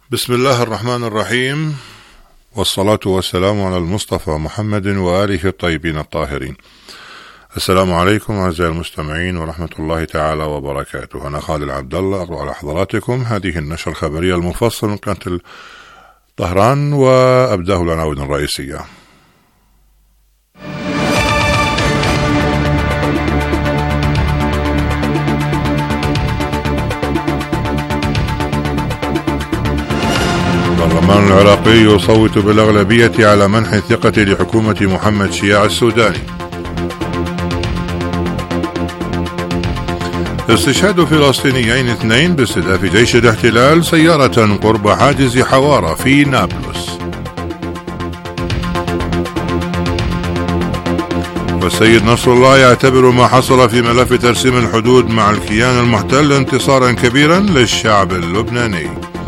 بسم الله الرحمن الرحيم، والصلاة والسلام على المصطفى محمد وآله الطيبين الطاهرين. السلام عليكم أعزائي المستمعين ورحمة الله تعالى وبركاته. أنا خالد عبد الله أقرأ على حضراتكم هذه النشرة الخبرية المفصلة من قناة طهران، وأبدأ العناوين الرئيسية. البرلمان العراقي يصوت بالأغلبية على منح الثقة لحكومة محمد شياع السوداني. استشهاد فلسطينيين 2 باستهداف جيش الاحتلال سيارة قرب حاجز حوارة في نابلس. والسيد نصر الله يعتبر ما حصل في ملف ترسيم الحدود مع الكيان المحتل انتصارا كبيرا للشعب اللبناني.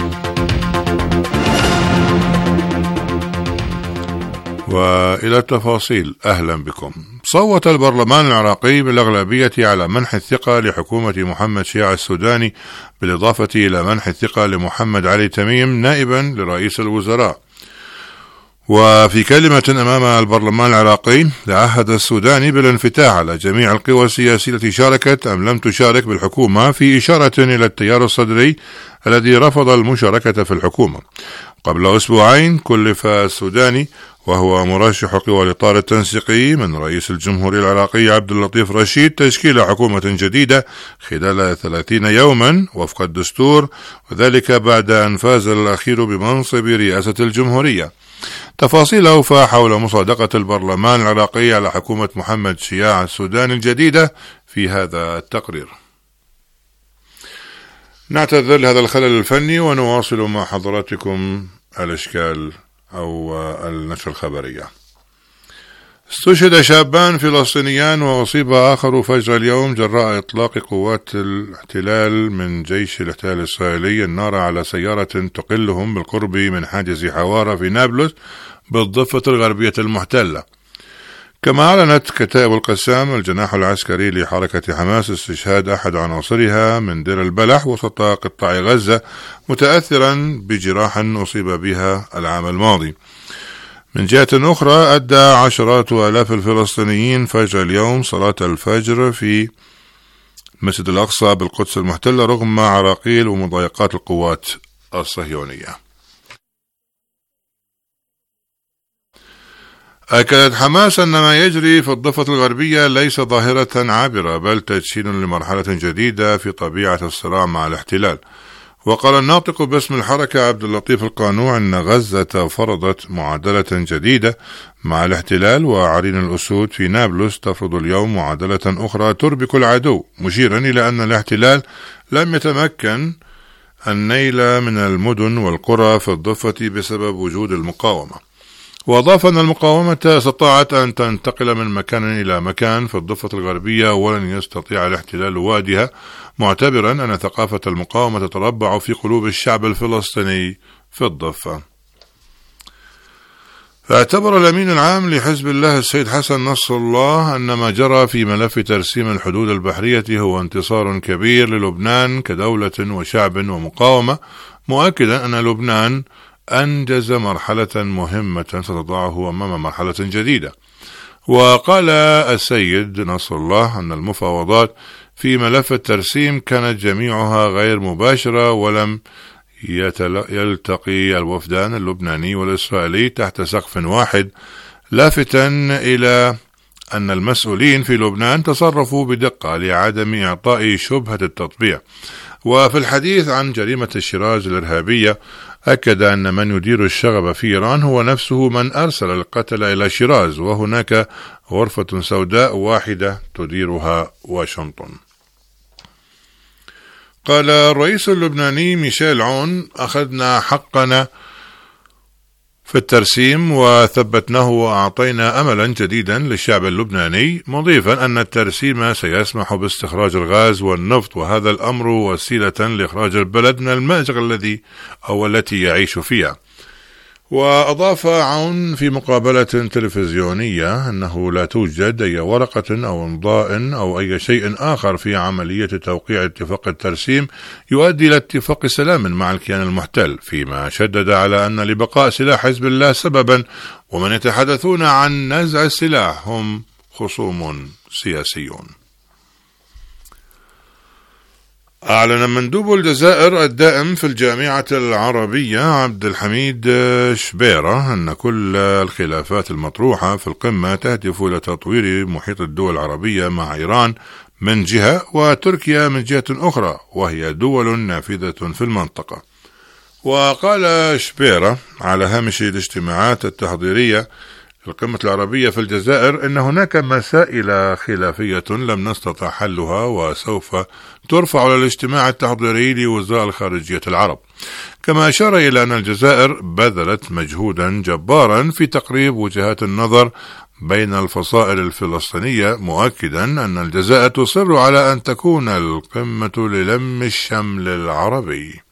وإلى التفاصيل، أهلا بكم. صوت البرلمان العراقي بالأغلبية على منح الثقة لحكومة محمد شياع السوداني، بالإضافة إلى منح الثقة لمحمد علي تميم نائبا لرئيس الوزراء. وفي كلمة أمام البرلمان العراقي تعهد السوداني بالانفتاح على جميع القوى السياسية التي شاركت أم لم تشارك بالحكومة، في إشارة إلى التيار الصدري الذي رفض المشاركة في الحكومة. قبل أسبوعين كلف السوداني وهو مرشح قوى الإطار التنسيقي من رئيس الجمهورية العراقي عبد اللطيف رشيد تشكيل حكومة جديدة خلال 30 يوما وفق الدستور، وذلك بعد أن فاز الأخير بمنصب رئاسة الجمهورية. تفاصيل أوفى حول مصادقة البرلمان العراقي على حكومة محمد شياع السوداني الجديدة في هذا التقرير. نعتذر لهذا الخلل الفني ونواصل مع حضراتكم الإشكال أو النشرة الخبرية. استشهد شابان فلسطينيان وأصيب آخر فجر اليوم جراء إطلاق قوات الاحتلال من جيش الاحتلال الإسرائيلي النار على سيارة تقلهم بالقرب من حاجز حوارة في نابلس بالضفة الغربية المحتلة. كما أعلنت كتائب القسام الجناح العسكري لحركة حماس استشهاد أحد عناصرها من دير البلح وسط قطاع غزة، متأثرا بجراح أصيب بها العام الماضي. من جهة أخرى، أدى عشرات آلاف الفلسطينيين فجر اليوم صلاة الفجر في مسجد الأقصى بالقدس المحتلة رغم عراقيل ومضايقات القوات الصهيونية. أكدت حماس أن ما يجري في الضفة الغربية ليس ظاهرة عابرة، بل تدشين لمرحلة جديدة في طبيعة الصراع مع الاحتلال. وقال الناطق باسم الحركة عبد اللطيف القانوع أن غزة فرضت معادلة جديدة مع الاحتلال، وعرين الأسود في نابلس تفرض اليوم معادلة أخرى تربك العدو، مشيرا إلى أن الاحتلال لم يتمكن النيل من المدن والقرى في الضفة بسبب وجود المقاومة. وأضاف أن المقاومة استطاعت أن تنتقل من مكان إلى مكان في الضفة الغربية ولن يستطيع الاحتلال وادها، معتبرا أن ثقافة المقاومة تتربع في قلوب الشعب الفلسطيني في الضفة. فاعتبر الأمين العام لحزب الله السيد حسن نصر الله أن ما جرى في ملف ترسيم الحدود البحرية هو انتصار كبير للبنان كدولة وشعب ومقاومة، مؤكدا أن لبنان أنجز مرحلة مهمة ستضعه أمام مرحلة جديدة. وقال السيد نصر الله أن المفاوضات في ملف الترسيم كانت جميعها غير مباشرة، ولم يلتقي الوفدان اللبناني والإسرائيلي تحت سقف واحد، لافتا إلى أن المسؤولين في لبنان تصرفوا بدقة لعدم إعطاء شبهة التطبيع. وفي الحديث عن جريمة الشراذ الإرهابية، أكد أن من يدير الشغب في إيران هو نفسه من أرسل القتل إلى شيراز، وهناك غرفة سوداء واحدة تديرها واشنطن. قال الرئيس اللبناني ميشيل عون: أخذنا حقنا في الترسيم وثبتناه وأعطينا أملا جديدا للشعب اللبناني، مضيفا أن الترسيم سيسمح باستخراج الغاز والنفط، وهذا الأمر وسيلة لإخراج البلد من المأزق التي يعيش فيها. وأضاف عون في مقابلة تلفزيونية أنه لا توجد أي ورقة أو إمضاء أو أي شيء آخر في عملية توقيع اتفاق الترسيم يؤدي إلى اتفاق سلام مع الكيان المحتل، فيما شدد على أن لبقاء سلاح حزب الله سببا، ومن يتحدثون عن نزع السلاح هم خصوم سياسيون. أعلن مندوب الجزائر الدائم في الجامعة العربية عبد الحميد شبيرة أن كل الخلافات المطروحة في القمة تهدف إلى تطوير محيط الدول العربية مع إيران من جهة وتركيا من جهة أخرى، وهي دول نافذة في المنطقة. وقال شبيرة على هامش الاجتماعات التحضيرية القمة العربية في الجزائر إن هناك مسائل خلافية لم نستطع حلها وسوف ترفع على الاجتماع التحضيري لوزراء الخارجية العرب. كما أشار إلى أن الجزائر بذلت مجهودا جبارا في تقريب وجهات النظر بين الفصائل الفلسطينية، مؤكدا أن الجزائر تصر على أن تكون القمة للم الشمل العربي.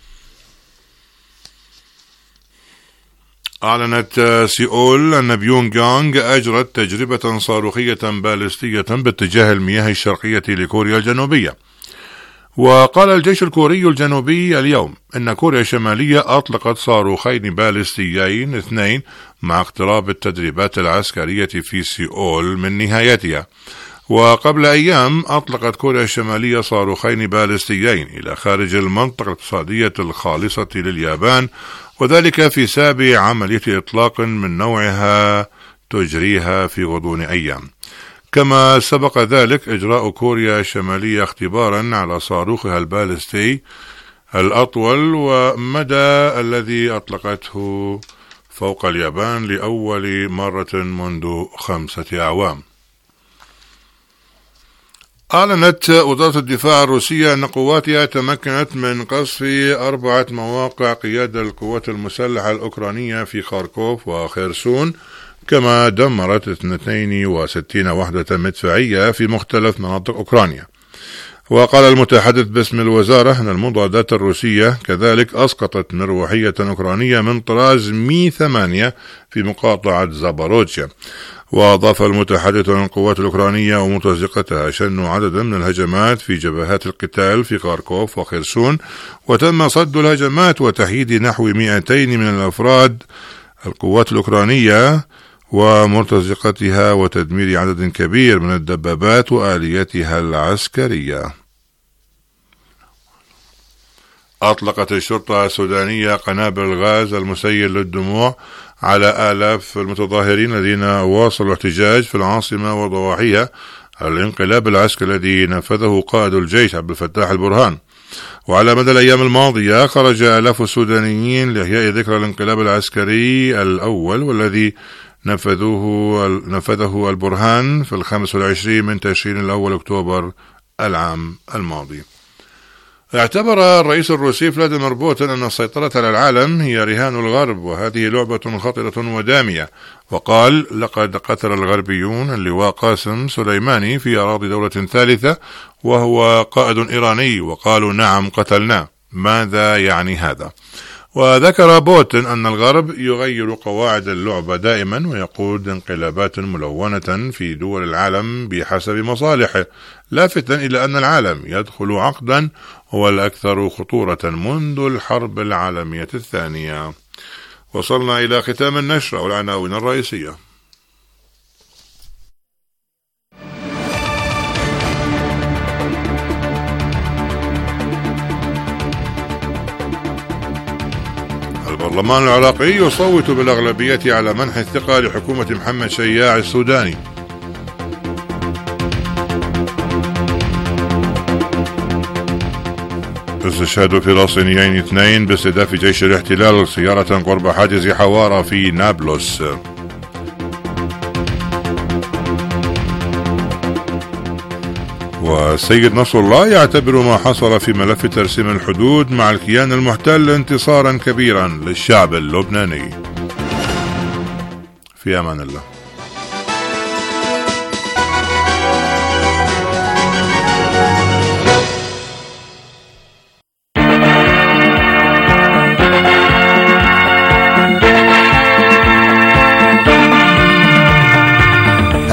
أعلنت سيول أن بيونغ يانغ أجرت تجربة صاروخية باليستية باتجاه المياه الشرقية لكوريا الجنوبية. وقال الجيش الكوري الجنوبي اليوم أن كوريا الشمالية أطلقت صاروخين باليستيين 2 مع اقتراب التدريبات العسكرية في سيول من نهايتها. وقبل أيام أطلقت كوريا الشمالية صاروخين باليستيين إلى خارج المنطقة الاقتصادية الخالصة لليابان، وذلك في سابع عملية إطلاق من نوعها تجريها في غضون أيام. كما سبق ذلك إجراء كوريا الشمالية اختبارا على صاروخها البالستي الأطول ومدى الذي أطلقته فوق اليابان لأول مرة منذ 5 أعوام. أعلنت وزارة الدفاع الروسية أن قواتها تمكنت من قصف 4 مواقع قيادة القوات المسلحة الأوكرانية في خاركوف وخيرسون، كما دمرت 62 وحدة مدفعية في مختلف مناطق أوكرانيا. وقال المتحدث باسم الوزارة أن المضادات الروسية كذلك أسقطت مروحية أوكرانية من طراز مي 8 في مقاطعة زاباروجيا. وأضاف المتحدث أن القوات الأوكرانية ومتزقتها شنوا عددا من الهجمات في جبهات القتال في خاركوف وخيرسون، وتم صد الهجمات وتحييد نحو 200 من الأفراد القوات الأوكرانية ومرتزقتها وتدمير عدد كبير من الدبابات وآلياتها العسكرية. أطلقت الشرطة السودانية قنابل الغاز المسيل للدموع على آلاف المتظاهرين الذين واصلوا الاحتجاج في العاصمة وضواحيها على الانقلاب العسكري الذي نفذه قائد الجيش عبد الفتاح البرهان. وعلى مدى الأيام الماضية خرج آلاف السودانيين لإحياء ذكرى الانقلاب العسكري الأول والذي نفذه البرهان في 25 من تشرين الأول أكتوبر العام الماضي. اعتبر الرئيس الروسي فلاديمير بوتين أن السيطرة على العالم هي رهان الغرب، وهذه لعبة خطرة ودامية. وقال: لقد قتل الغربيون اللواء قاسم سليماني في أراضي دولة ثالثة وهو قائد إيراني، وقالوا: نعم قتلناه. ماذا يعني هذا؟ وذكر بوتين أن الغرب يغير قواعد اللعبة دائما ويقود انقلابات ملونة في دول العالم بحسب مصالحه، لافتا إلى أن العالم يدخل عقدا هو الأكثر خطورة منذ الحرب العالمية الثانية. وصلنا إلى ختام النشر والعناوين الرئيسية. البرلمان العراقي يصوت بالأغلبية على منح الثقة لحكومة محمد شياع السوداني. استشهاد فلسطينيين 2 باستهداف جيش الاحتلال سيارة قرب حاجز حوارة في نابلس. والسيد نصر الله يعتبر ما حصل في ملف ترسيم الحدود مع الكيان المحتل انتصارا كبيرا للشعب اللبناني. في أمان الله.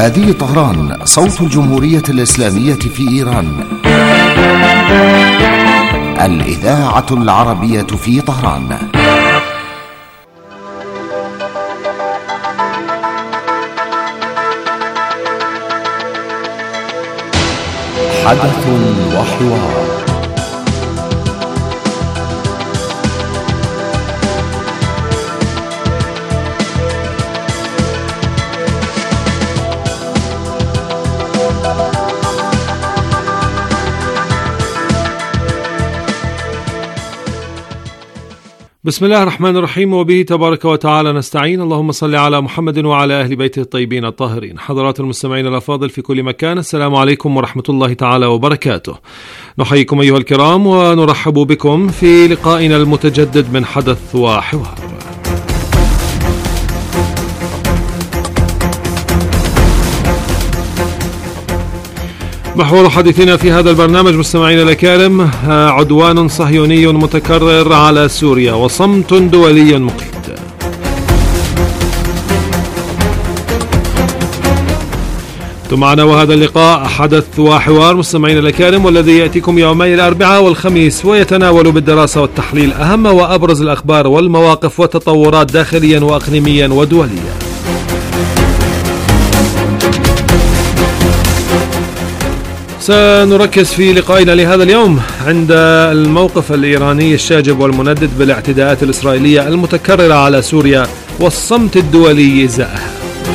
هذه طهران، صوت الجمهورية الإسلامية في إيران، الإذاعة العربية في طهران. حدث وحوار. بسم الله الرحمن الرحيم، وبه تبارك وتعالى نستعين. اللهم صل على محمد وعلى أهل بيته الطيبين الطاهرين. حضرات المستمعين الأفاضل في كل مكان، السلام عليكم ورحمة الله تعالى وبركاته. نحييكم أيها الكرام ونرحب بكم في لقائنا المتجدد من حدث وحوار. محور حديثنا في هذا البرنامج مستمعينا الأكارم عدوان صهيوني متكرر على سوريا وصمت دولي مقيت. معنا وهذا اللقاء حدث وحوار مستمعينا الأكارم، والذي يأتيكم يومي الأربعاء والخميس، ويتناول بالدراسة والتحليل أهم وأبرز الأخبار والمواقف والتطورات داخليا وأقليميا ودوليا. سنركز في لقائنا لهذا اليوم عند الموقف الإيراني الشاجب والمندد بالاعتداءات الإسرائيلية المتكررة على سوريا والصمت الدولي إزاءها.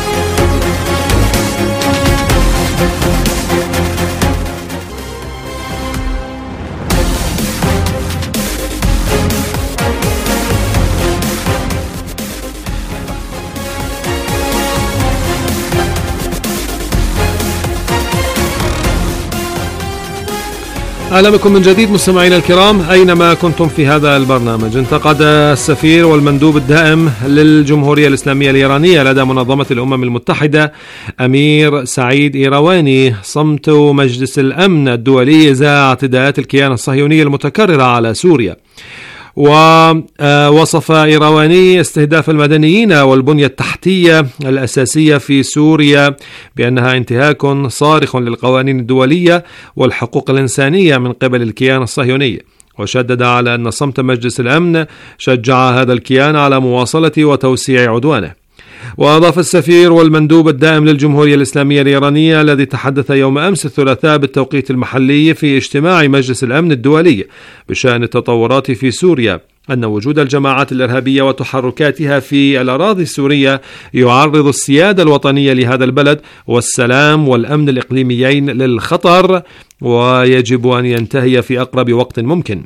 أهلا بكم من جديد مستمعينا الكرام أينما كنتم في هذا البرنامج. انتقد السفير والمندوب الدائم للجمهورية الإسلامية الإيرانية لدى منظمة الأمم المتحدة أمير سعيد إيرواني صمت مجلس الأمن الدولي إزاء اعتداءات الكيان الصهيوني المتكررة على سوريا. ووصف إيرواني استهداف المدنيين والبنية التحتية الأساسية في سوريا بأنها انتهاك صارخ للقوانين الدولية والحقوق الإنسانية من قبل الكيان الصهيوني، وشدد على أن صمت مجلس الأمن شجع هذا الكيان على مواصلة وتوسيع عدوانه. وأضاف السفير والمندوب الدائم للجمهورية الإسلامية الإيرانية الذي تحدث يوم أمس الثلاثاء بالتوقيت المحلي في اجتماع مجلس الأمن الدولي بشأن التطورات في سوريا أن وجود الجماعات الإرهابية وتحركاتها في الأراضي السورية يعرض السيادة الوطنية لهذا البلد والسلام والأمن الإقليميين للخطر، ويجب أن ينتهي في أقرب وقت ممكن.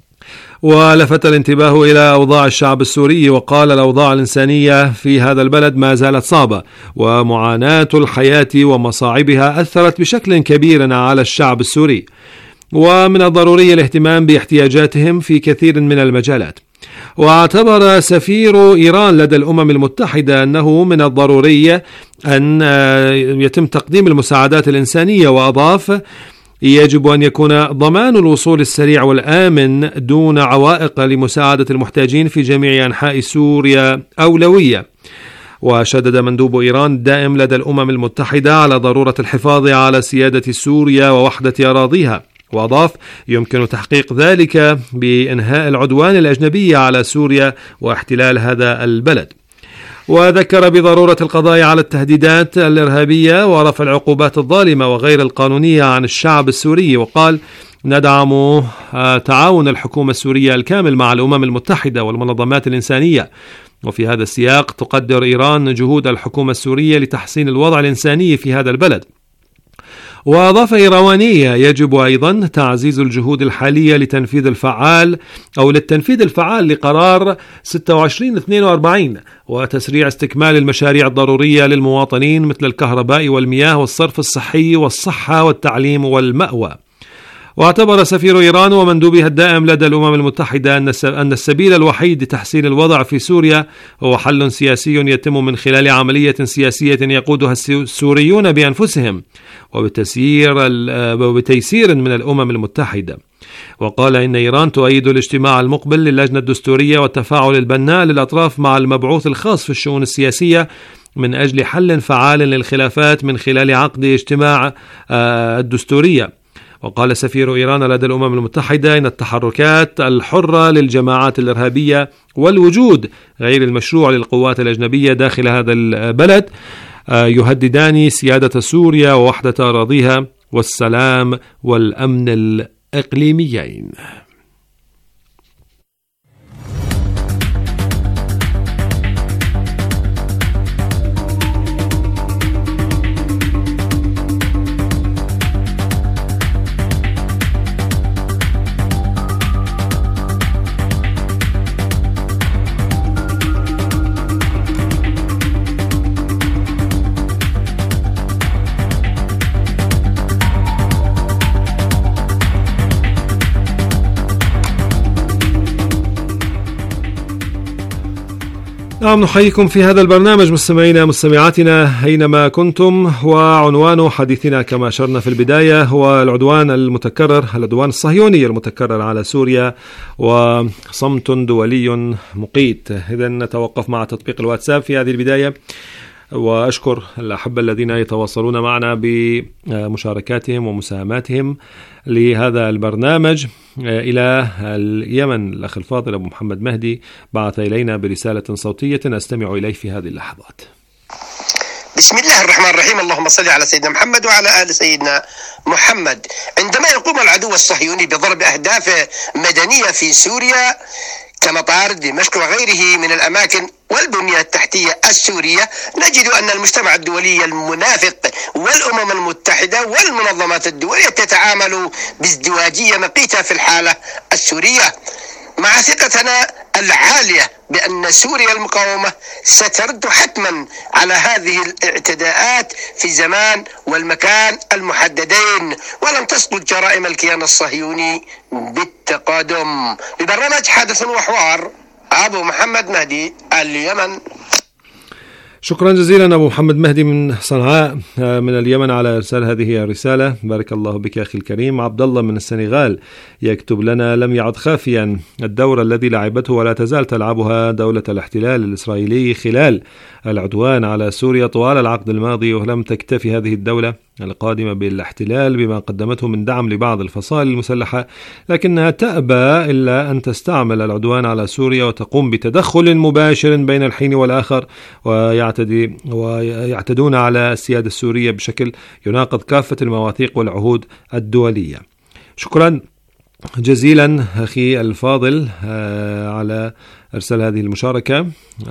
ولفت الانتباه إلى أوضاع الشعب السوري وقال الأوضاع الإنسانية في هذا البلد ما زالت صعبة، ومعاناة الحياة ومصاعبها أثرت بشكل كبير على الشعب السوري، ومن الضروري الاهتمام باحتياجاتهم في كثير من المجالات. واعتبر سفير إيران لدى الأمم المتحدة أنه من الضروري أن يتم تقديم المساعدات الإنسانية، وأضاف يجب أن يكون ضمان الوصول السريع والآمن دون عوائق لمساعدة المحتاجين في جميع أنحاء سوريا أولوية. وشدد مندوب إيران الدائم لدى الأمم المتحدة على ضرورة الحفاظ على سيادة سوريا ووحدة أراضيها، وأضاف يمكن تحقيق ذلك بإنهاء العدوان الأجنبي على سوريا واحتلال هذا البلد. وذكر بضرورة القضاء على التهديدات الإرهابية ورفع العقوبات الظالمة وغير القانونية عن الشعب السوري، وقال ندعم تعاون الحكومة السورية الكامل مع الأمم المتحدة والمنظمات الإنسانية، وفي هذا السياق تقدر إيران جهود الحكومة السورية لتحسين الوضع الإنساني في هذا البلد. وأضاف إيرواني يجب أيضا تعزيز الجهود الحالية للتنفيذ الفعال لقرار 2642 وتسريع استكمال المشاريع الضرورية للمواطنين مثل الكهرباء والمياه والصرف الصحي والصحة والتعليم والمأوى. واعتبر سفير إيران ومندوبها الدائم لدى الأمم المتحدة أن السبيل الوحيد لتحسين الوضع في سوريا هو حل سياسي يتم من خلال عملية سياسية يقودها السوريون بأنفسهم وبتيسير من الأمم المتحدة. وقال إن إيران تؤيد الاجتماع المقبل للجنة الدستورية والتفاعل البناء للأطراف مع المبعوث الخاص في الشؤون السياسية من أجل حل فعال للخلافات من خلال عقد اجتماع الدستورية. وقال سفير إيران لدى الأمم المتحدة إن التحركات الحرة للجماعات الإرهابية والوجود غير المشروع للقوات الأجنبية داخل هذا البلد يهددان سيادة سوريا ووحدة أراضيها والسلام والأمن الإقليميين. نعم، نحييكم في هذا البرنامج مستمعينا مستمعاتنا أينما كنتم، وعنوان حديثنا كما أشرنا في البداية هو العدوان المتكرر، العدوان الصهيوني المتكرر على سوريا وصمت دولي مقيت. إذن نتوقف مع تطبيق الواتساب في هذه البداية، وأشكر الأحبة الذين يتواصلون معنا بمشاركاتهم ومساهماتهم لهذا البرنامج. إلى اليمن الأخ الفاضل أبو محمد مهدي بعث إلينا برسالة صوتية أستمع إليه في هذه اللحظات. بسم الله الرحمن الرحيم، اللهم صل على سيدنا محمد وعلى آل سيدنا محمد. عندما يقوم العدو الصهيوني بضرب أهداف مدنية في سوريا كمطار دمشق وغيره من الأماكن والبنية التحتية السورية، نجد أن المجتمع الدولي المنافق والأمم المتحدة والمنظمات الدولية تتعامل بازدواجية مقيتة في الحالة السورية، مع ثقتنا العالية بأن سوريا المقاومة سترد حتما على هذه الاعتداءات في الزمان والمكان المحددين، ولن تسقط جرائم الكيان الصهيوني بالتقادم. ببرنامج حدث وحوار، أبو محمد مهدي، اليمن. شكرا جزيلا أبو محمد مهدي من صنعاء من اليمن على إرسال هذه الرسالة. بارك الله بك أخي الكريم. عبد الله من السنغال يكتب لنا: لم يعد خافيا الدور الذي لعبته ولا تزال تلعبها دولة الاحتلال الإسرائيلي خلال العدوان على سوريا طوال العقد الماضي، ولم تكتفي هذه الدولة القادمة بالاحتلال بما قدمته من دعم لبعض الفصائل المسلحة، لكنها تأبى إلا أن تستعمل العدوان على سوريا وتقوم بتدخل مباشر بين الحين والآخر، ويعتدون على السيادة السورية بشكل يناقض كافة المواثيق والعهود الدولية. شكرا جزيلا أخي الفاضل على إرسال هذه المشاركة.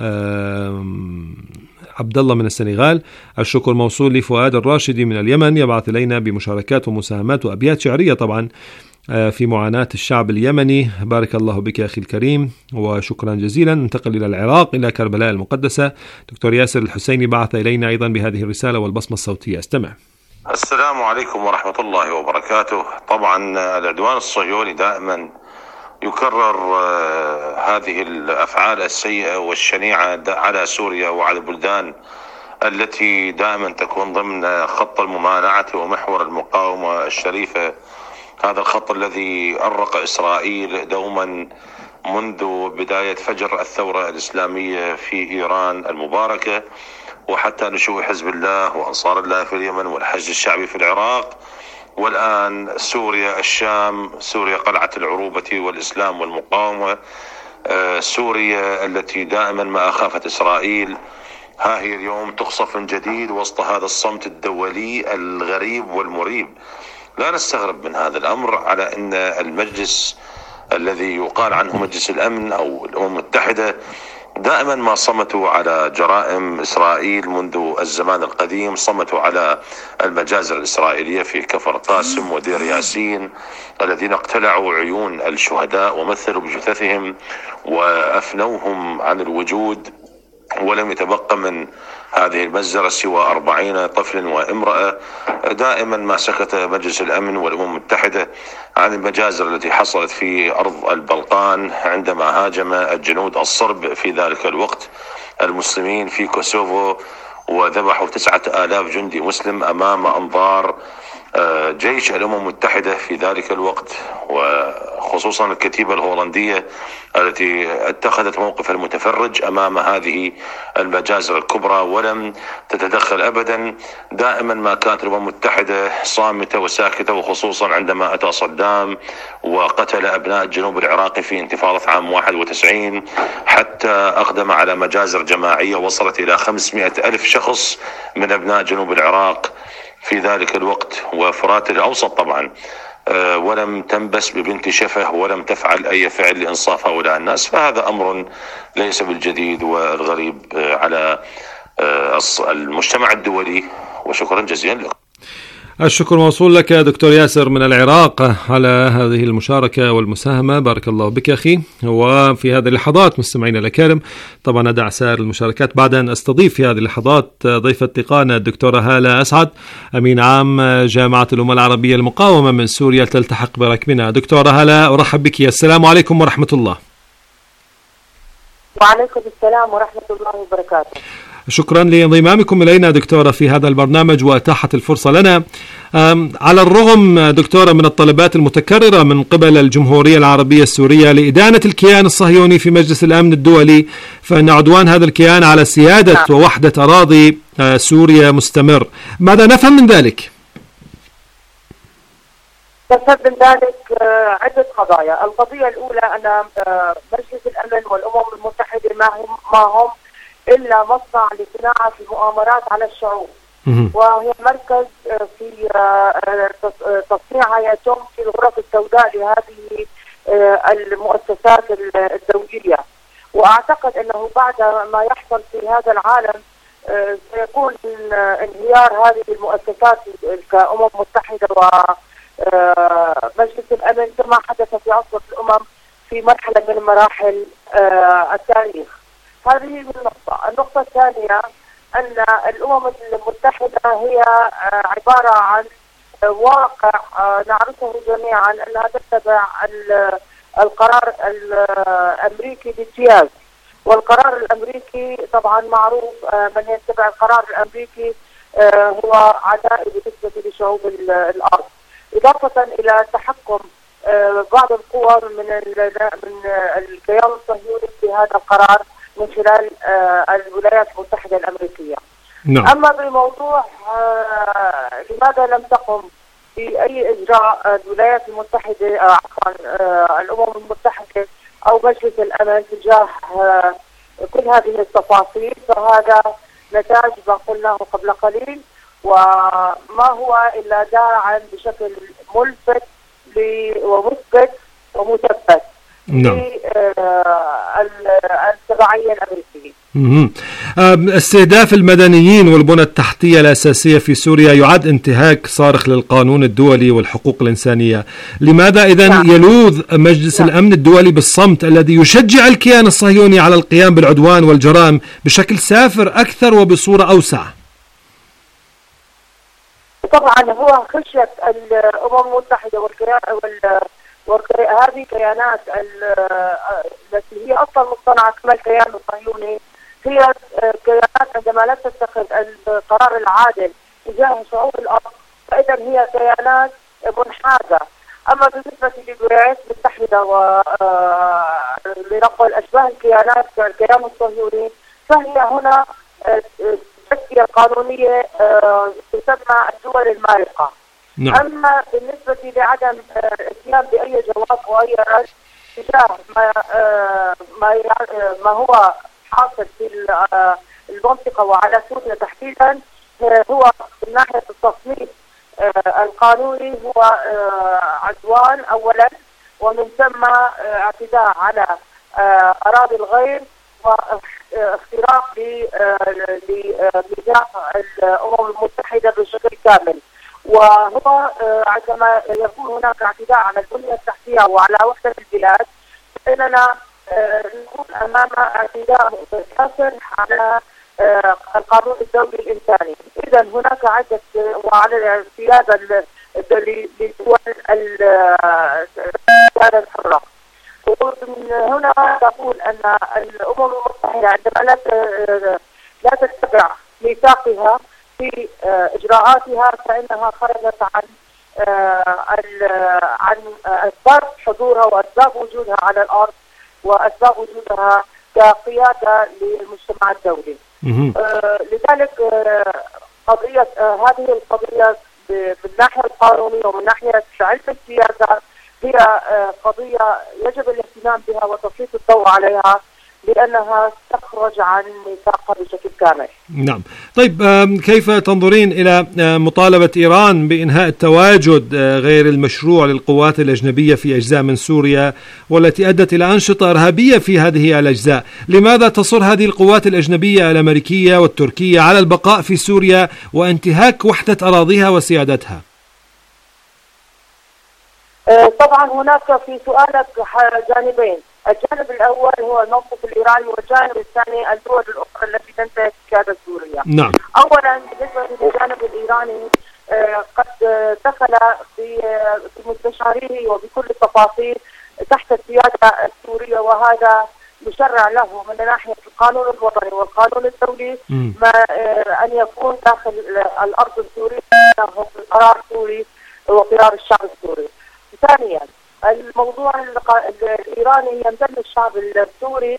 عبد الله من السنغال، الشكر موصول لفؤاد الراشدي من اليمن، يبعث إلينا بمشاركات ومساهمات وأبيات شعرية طبعا في معاناة الشعب اليمني. بارك الله بك أخي الكريم وشكرا جزيلا. ننتقل إلى العراق، إلى كربلاء المقدسة. دكتور ياسر الحسيني بعث إلينا أيضا بهذه الرسالة والبصمة الصوتية. استمع. السلام عليكم ورحمة الله وبركاته. طبعا العدوان الصهيوني دائما يكرر هذه الأفعال السيئة والشنيعة على سوريا وعلى البلدان التي دائما تكون ضمن خط الممانعة ومحور المقاومة الشريفة، هذا الخط الذي أرق إسرائيل دوما منذ بداية فجر الثورة الإسلامية في إيران المباركة، وحتى نشوء حزب الله وأنصار الله في اليمن والحشد الشعبي في العراق، والآن سوريا، الشام، سوريا قلعة العروبة والإسلام والمقاومة، سوريا التي دائما ما أخافت إسرائيل، ها هي اليوم تقصف من جديد وسط هذا الصمت الدولي الغريب والمريب. لا نستغرب من هذا الأمر على أن المجلس الذي يقال عنه مجلس الأمن أو الأمم المتحدة دائما ما صمتوا على جرائم إسرائيل منذ الزمان القديم، صمتوا على المجازر الإسرائيلية في كفر قاسم ودير ياسين الذين اقتلعوا عيون الشهداء ومثلوا بجثثهم وأفنوهم عن الوجود، ولم يتبقى من هذه المجزرة سوى 40 طفل وامرأة. دائما ما سكت مجلس الأمن والأمم المتحدة عن المجازر التي حصلت في أرض البلقان عندما هاجم الجنود الصرب في ذلك الوقت المسلمين في كوسوفو وذبحوا 9000 جندي مسلم أمام أنظار جيش الأمم المتحدة في ذلك الوقت. خصوصا الكتيبة الهولندية التي اتخذت موقف المتفرج أمام هذه المجازر الكبرى ولم تتدخل أبدا. دائما ما كانت الأمم المتحدة صامتة وساكتة، وخصوصا عندما أتى صدام وقتل أبناء الجنوب العراقي في انتفاضة عام 91، حتى أقدم على مجازر جماعية وصلت إلى 500 ألف شخص من أبناء جنوب العراق في ذلك الوقت، وفرات الأوسط طبعا، ولم تنبس ببنت شفه ولم تفعل أي فعل لإنصاف هؤلاء الناس. فهذا أمر ليس بالجديد والغريب على المجتمع الدولي. وشكرا جزيلا لكم. الشكر موصول لك دكتور ياسر من العراق على هذه المشاركة والمساهمة. بارك الله بك أخي. وفي هذه اللحظات مستمعينا الكرام، طبعا أدع سائر المشاركات بعد أن أستضيف في هذه اللحظات ضيفة لقاءنا الدكتورة هالة أسعد، أمين عام جامعة الأمة العربية المقاومة من سوريا، تلتحق بركبنا. دكتورة هالة أرحب بك. السلام عليكم ورحمة الله. وعليكم السلام ورحمة الله وبركاته. شكرا لانضمامكم إلينا دكتورة في هذا البرنامج وإتاحة الفرصة لنا. على الرغم دكتورة من الطلبات المتكررة من قبل الجمهورية العربية السورية لإدانة الكيان الصهيوني في مجلس الأمن الدولي، فإن عدوان هذا الكيان على سيادة ووحدة أراضي سوريا مستمر. ماذا نفهم من ذلك؟ نفهم من ذلك عدة قضايا. القضية الأولى أن مجلس الأمن والأمم المتحدة ما هم إلا مصنع لصناعة المؤامرات على الشعوب، وهي مركز في تصنيع هيئتهم في الغرف السوداء لهذه المؤسسات الدولية. وأعتقد أنه بعد ما يحصل في هذا العالم سيكون انهيار هذه المؤسسات كأمم متحدة ومجلس الأمن كما حدث في عصر الأمم في مرحلة من مراحل التاريخ. هذه النقطة الثانية أن الأمم المتحدة هي عبارة عن واقع نعرفه جميعا أنها تتبع القرار الأمريكي بامتياز، والقرار الأمريكي طبعا معروف، من يتبع القرار الأمريكي هو عدائي بالنسبة لشعوب الأرض، إضافة إلى تحكم بعض القوى من الكيان الصهيوني في هذا القرار من خلال الولايات المتحدة الأمريكية. نعم. أما بموضوع لماذا لم تقم بأي إجراء الولايات المتحدة عفوا الأمم المتحدة أو مجلس الأمن تجاه كل هذه التفاصيل، فهذا نتاج ما قلناه قبل قليل، وما هو إلا داعم بشكل ملفت ومثبت ومثبت للتبعية الأمريكية. استهداف المدنيين والبنى التحتية الأساسية في سوريا يعد انتهاك صارخ للقانون الدولي والحقوق الإنسانية. لماذا إذن يلوذ مجلس الأمن الدولي بالصمت الذي يشجع الكيان الصهيوني على القيام بالعدوان والجرائم بشكل سافر أكثر وبصورة أوسع؟ طبعا هو خشية الأمم المتحدة هذه كيانات التي هي أصلا مصطنعة كما الكيان الصهيوني، هي كيانات عندما لا تتخذ القرار العادل تجاه شعوب الأرض فإذا هي كيانات منحازة. أما بالنسبة للولايات المتحدة ولنقل أشباه الكيانات كالكيان الصهيوني، فهي هنا التسمية القانونية تسمى الدول المارقة. نعم. أما بالنسبة لعدم الاتيان بأي جواب وأي رد تجاه ما هو حاصل في المنطقة وعلى سوريا تحديدا، هو من ناحية التصنيف القانوني هو عدوان أولا، ومن ثم اعتداء على أراضي الغير واختراق لميثاق الأمم المتحدة بشكل كامل. وهو عندما يكون هناك اعتداء على البنية التحتية وعلى وحدة البلاد فإننا نكون أمام اعتداء متكاثر على القانون الدولي الإنساني. إذا هناك عدة وعلى السيادة لدول الحرة. ومن هنا نقول أن الأمم المتحدة عندما لا تتبع ميثاقها في إجراءاتها فإنها خرجت عن عن أسباب حضورها وأسباب وجودها على الأرض وأسباب وجودها كقيادة للمجتمع الدولي. لذلك قضية هذه القضية من ناحية القانونية ومن ناحية علم السياسة هي قضية يجب الاهتمام بها وتسليط الضوء عليها لأنها تخرج عن نطاقها بشكل كامل. نعم. طيب كيف تنظرين إلى مطالبة إيران بإنهاء التواجد غير المشروع للقوات الأجنبية في أجزاء من سوريا والتي أدت إلى أنشطة إرهابية في هذه الأجزاء؟ لماذا تصر هذه القوات الأجنبية الأمريكية والتركية على البقاء في سوريا وانتهاك وحدة أراضيها وسيادتها؟ طبعا هناك في سؤالك جانبين، الجانب الأول هو الموقف الإيراني والجانب الثاني الدول الأخرى التي تنتهك قيادة سوريا. نعم. أولا بالنسبة للجانب الإيراني قد دخل في مستشعريه وبكل التفاصيل تحت السيادة السورية، وهذا يشرع له من ناحية القانون الوطني والقانون الدولي ما أن يكون داخل الأرض السورية هو قرار سوري وقرار الشعب السوري. ثانيا الموضوع الإيراني يمتد الشعب السوري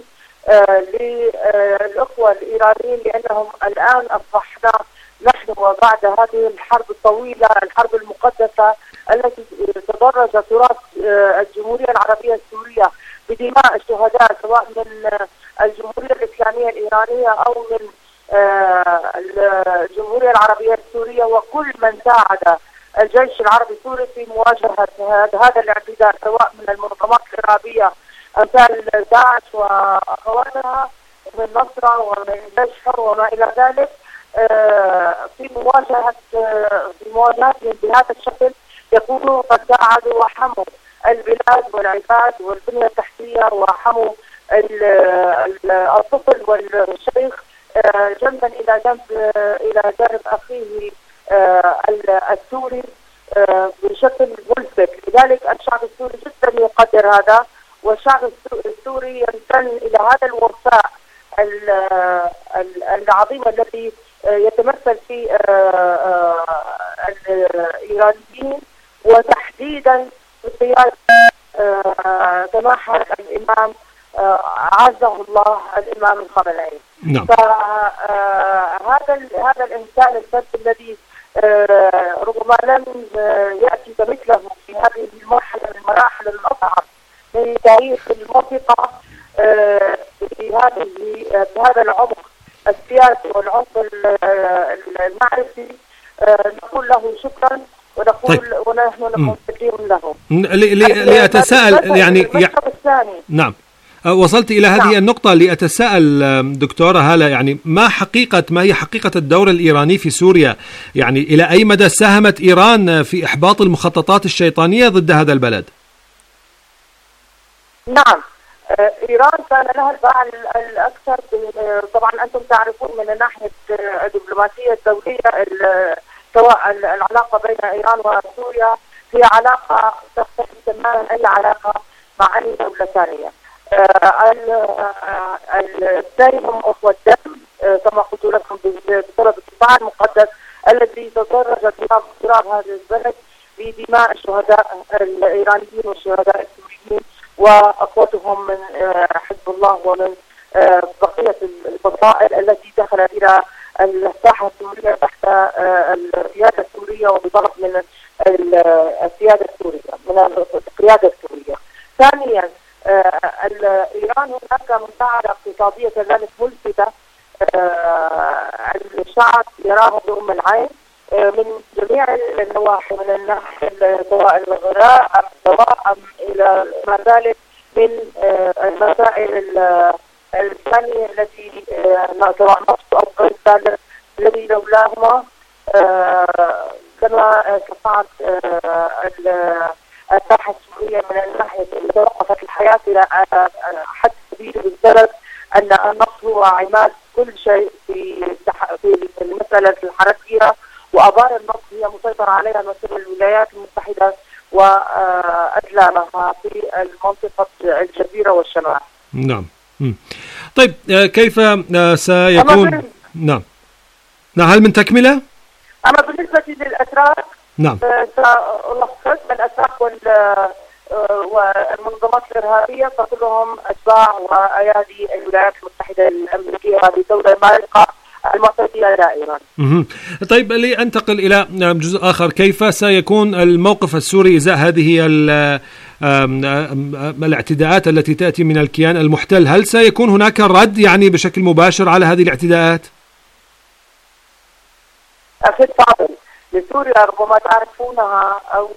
للأخوة الإيرانيين لأنهم الآن أصبحنا نحن وبعد هذه الحرب الطويلة الحرب المقدسة التي تدرج تراث الجمهورية العربية السورية بدماء الشهداء سواء من الجمهورية الإسلامية الإيرانية أو من الجمهورية العربية السورية وكل من ساعد الجيش العربي السوري في مواجهة هذا الاعتداء سواء من المنظمات الإرهابية أمثال داعش وأخواتها من نصرة ومن جيش حر وما إلى ذلك في مواجهتهم بهذا الشكل يكونوا قد ساعدوا وحموا البلاد والعباد والبنية التحتية وحموا الطفل والشيخ جنبا إلى جانب أخيه السوري بشكل ملفت. لذلك الشعب السوري جدا يقدر هذا، والشعب السوري يمتن إلى هذا الوفاء العظيم الذي يتمثل في الإيرانيين وتحديدا بقيادة سماحة الإمام عزه الله الإمام الخامنئي. نعم. فهذا الإنسان الفرد الذي ربما لم يأتي بمثله في هذه المرحلة من المراحل الأصعب من تاريخ المنطقة بهذا العمق السياسي والعمق المعرفي، نقول له شكرا ونقول طيب. ونحن نكون مقدرين له. لأتساءل يعني نعم وصلت إلى هذه النقطة لأتساءل دكتورة هالة، يعني ما هي حقيقة الدور الإيراني في سوريا؟ يعني إلى أي مدى ساهمت إيران في إحباط المخططات الشيطانية ضد هذا البلد؟ نعم، إيران كان لها الباع الأكثر. طبعا أنتم تعرفون من ناحية الدبلوماسية الدولية سواء العلاقة بين إيران وسوريا هي علاقة تختلف تماما أي علاقة مع أي دولة ثانية. الاثنين هم أخوة دم كما قلت لكم بسبب الدفاع المقدس الذي تدرج اضطراب هذا البلد بدماء الشهداء الإيرانيين والشهداء السوريين وأخوتهم من حزب الله ومن بقية الفصائل التي دخلت إلى الساحة السورية تحت السيادة السورية وبضغط من السيادة السورية من القيادة السورية. ثانيا إيران هناك مساعدة اقتصادية كذلك ملفتة، الشعب يراها بأم العين من جميع النواحي، من الناحية سواء الغذاء أم الدواء أم إلى ما ذلك من المسائل الثانية التي سواء نفط أو غير ذلك الذي لولاهما لما استطاعت الساحة السورية من الناحية اللي توقفت الحياة إلى حد كبير بسبب أن النفط هو عماد كل شيء في المسألة الحركية، وآبار النفط هي مسيطرة عليها مثل الولايات المتحدة وأدلالها في المنطقة الجزيرة والشمال. نعم. طيب كيف سيكون؟ نعم هل من تكملة؟ أما بالنسبة للأتراك نعم. سألخص الأساق والمنظمات الإرهابية فكلهم أتباع وأيادي الولايات المتحدة الأمريكية، هذه الدولة المالقة المعتدية دائما. طيب لأنتقل إلى جزء آخر، كيف سيكون الموقف السوري إزاء هذه الاعتداءات التي تأتي من الكيان المحتل؟ هل سيكون هناك رد يعني بشكل مباشر على هذه الاعتداءات؟ أخي الفاضل، لسوريا ربما تعرفونها أو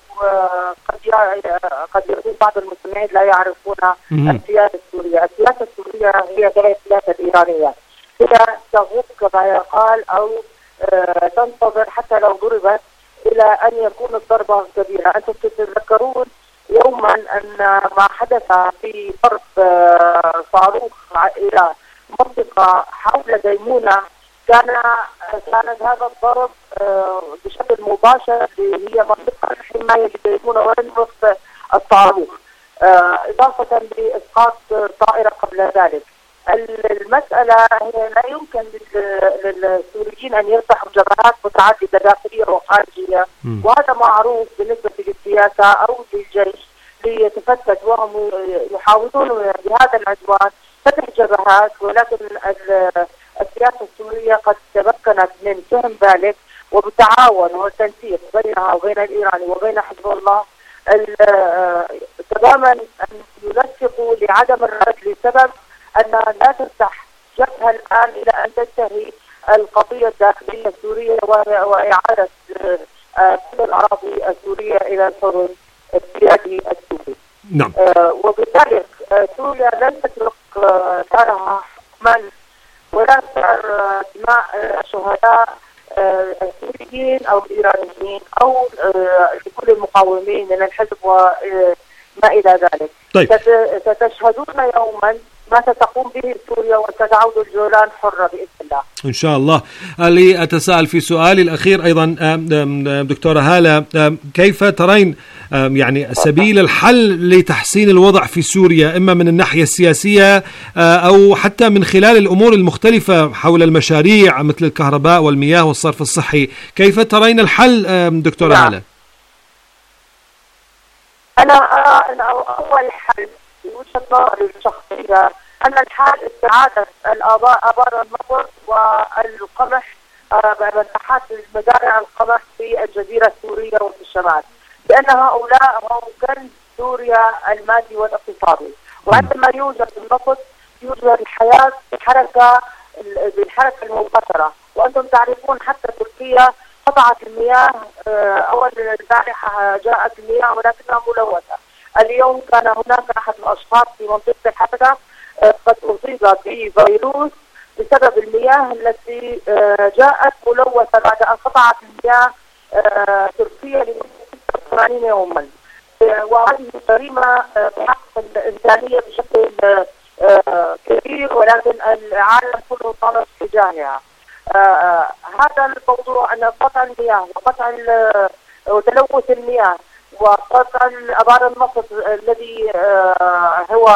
قد يكون بعض المستمعين لا يعرفون السياسة السورية. السياسة السورية هي غير السياسة الإيرانية، هي تغوص كما يقال أو تنتظر حتى لو ضربت إلى أن يكون الضربة كبيرة. أنتم تتذكرون يوما أن ما حدث في ضرب صاروخ إلى منطقة حول ديمونة، كان هذا الضرب بشكل مباشر هي منطقة الحماية لديمونة ولم يصب الصاروخ، إضافة لإسقاط طائرة قبل ذلك. المسألة هي لا يمكن للسوريين أن يفتحوا جبهات متعددة داخلية وخارجية، وهذا معروف بالنسبة للسياسة أو للجيش ليتفتت، وهم يحاولون بهذا العدوان فتح جبهات، ولكن السياسة السورية قد تمكنت من فهم ذلك وبالتعاون والتنسيق بينها وبين الإيراني وبين حزب الله تماما أن ينسقوا لعدم الرد، لسبب أنها لا تفتح جبهة الآن إلى أن تنتهي القضية الداخلية السورية وإعادة كل الأراضي السورية إلى الحرم السيادي السوري. نعم. وبذلك سوريا لن تترك دارها حكما ولا تسعر دماء الشهداء السوريين أو الإيرانيين أو لكل المقاومين من الحزب وما إلى ذلك. طيب. ستشهدون يوما ما ستقوم به سوريا وستعود الجولان حرة بإذن الله إن شاء الله. لأتساءل في سؤالي الأخير أيضا دكتورة هالة، كيف ترين يعني سبيل الحل لتحسين الوضع في سوريا، إما من الناحية السياسية أو حتى من خلال الأمور المختلفة حول المشاريع مثل الكهرباء والمياه والصرف الصحي؟ كيف ترين الحل دكتورة هالة؟ أنا أرى أن أول حل وجهة نظري الشخصية أن الحال استعادة آبار النفط والقمح مساحات مزارع القمح في الجزيرة السورية وفي الشمال، لأن هؤلاء هم كنز سوريا المادي والاقتصادي، وعندما يوجد النفط يوجد الحياة بالحركة المباشرة. وأنتم تعرفون حتى تركيا قطعت المياه، أول البارحة جاءت المياه ولكنها ملوثة. اليوم كان هناك أحد الأشخاص في منطقة الحركة قد أصيب بفيروس بسبب المياه التي جاءت ملوثة بعد أن قطعت المياه تركيا لمدة 80 يوما، وهذه جريمة بحق الإنسانية بشكل كبير، ولكن العالم كله طالب تجاهها. هذا الموضوع أن قطع المياه وتلوث المياه وقطع آبار النفط الذي هو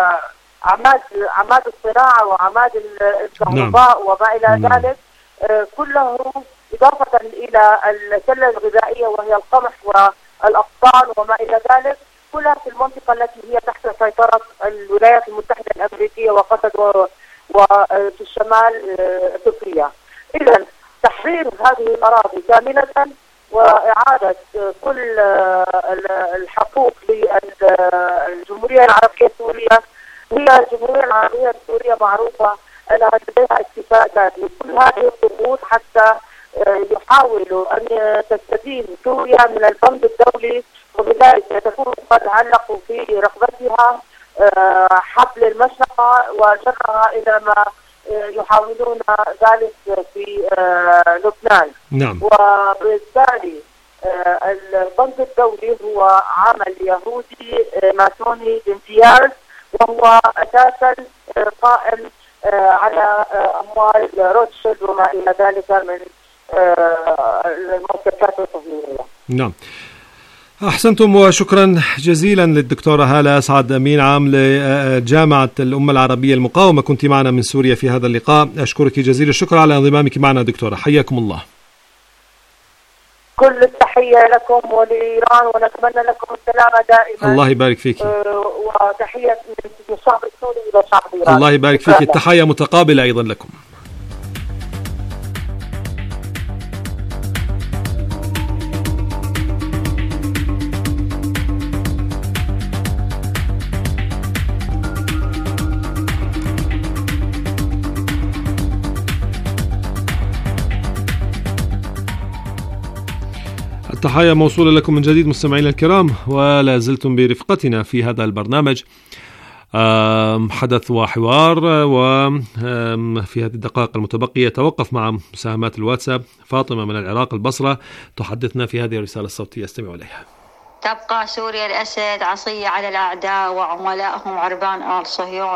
عماد الصناعة وعماد الكهرباء وما إلى ذلك، كله إضافة إلى السلة الغذائية وهي القمح والأقطان وما إلى ذلك، كلها في المنطقة التي هي تحت سيطرة الولايات المتحدة الأمريكية وقطر وفي الشمال تركيا. إذن تحرير هذه الأراضي كاملة وإعادة كل الحقوق للجمهورية العربية السورية. هي الجمهورية العربية السورية معروفة أنها لديها اتفاقات لكل هذه الضغوط حتى يحاولوا أن تستفيد سوريا من الفند الدولي، وبذلك تكون قد علقوا في رغبتها حبل المشنقة وجرها إلى ما يحاولون ذلك في لبنان. نعم. وبالتالي البنك الدولي هو عمل يهودي ماسوني بامتياز، وهو أساسا قائم على أموال روتشيلد وما إلى ذلك من المؤسسات الصهيونية. نعم. أحسنتم وشكرا جزيلا للدكتورة هالة سعد أمين عام لجامعة الأمة العربية المقاومة، كنت معنا من سوريا في هذا اللقاء. أشكرك جزيل الشكر على انضمامك معنا دكتورة، حياكم الله. كل التحية لكم ولإيران، ونتمنى لكم السلامة دائما. الله يبارك فيك. وتحية من الشعب السوري إلى شعب إيران. الله يبارك فيك، التحية متقابلة أيضا لكم. التحية موصولة لكم من جديد مستمعينا الكرام، ولا زلتم برفقتنا في هذا البرنامج حدث وحوار، وفي هذه الدقائق المتبقية توقف مع مساهمات الواتساب. فاطمة من العراق البصرة تحدثنا في هذه الرسالة الصوتية، استمعوا إليها. تبقى سوريا الأسد عصية على الأعداء وعملائهم عربان آل صهيون.